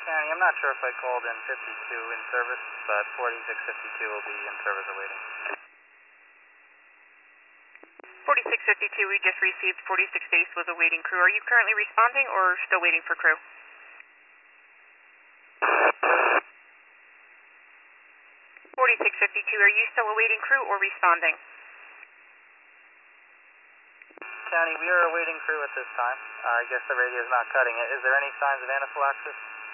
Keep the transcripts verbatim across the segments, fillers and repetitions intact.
County, I'm not sure if I called in fifty-two in service, but forty-six fifty-two will be in service awaiting. forty-six fifty-two, we just received forty-six base was awaiting crew. Are you currently responding or still waiting for crew? forty-six fifty-two, are you still awaiting crew or responding? County, we are awaiting crew at this time. Uh, I guess the radio is not cutting it. Is there any signs of anaphylaxis?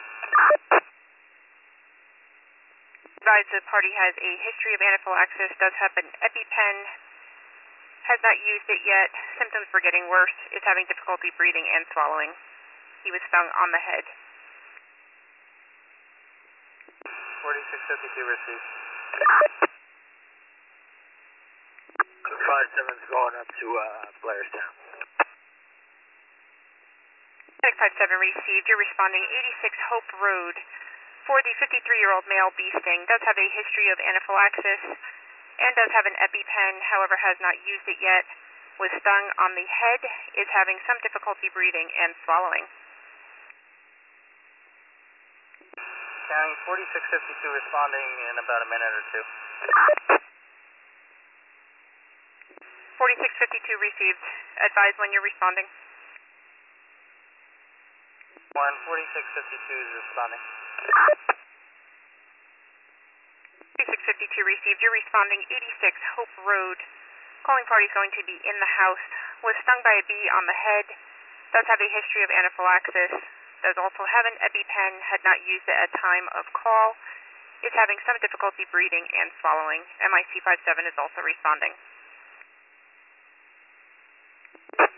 Advise the party has a history of anaphylaxis, does have an EpiPen, has not used it yet. Symptoms were getting worse, is having difficulty breathing and swallowing. He was stung on the head. forty-six fifty-two received. five seven's going up to uh, Blairstown. five seven received. You're responding eighty-six Hope Road for the fifty-three-year-old male bee sting. Does have a history of anaphylaxis and does have an EpiPen, however has not used it yet. Was stung on the head, is having some difficulty breathing and swallowing. County, forty-six fifty-two responding in about a minute or two. forty-six fifty-two received. Advise when you're responding. One, forty-six fifty-two is responding. forty-six fifty-two received. You're responding eighty-six Hope Road. Calling party is going to be in the house. Was stung by a bee on the head. Does have a history of anaphylaxis. Does also have an EpiPen. Had not used it at time of call. Is having some difficulty breathing and swallowing. M I C five seven is also responding.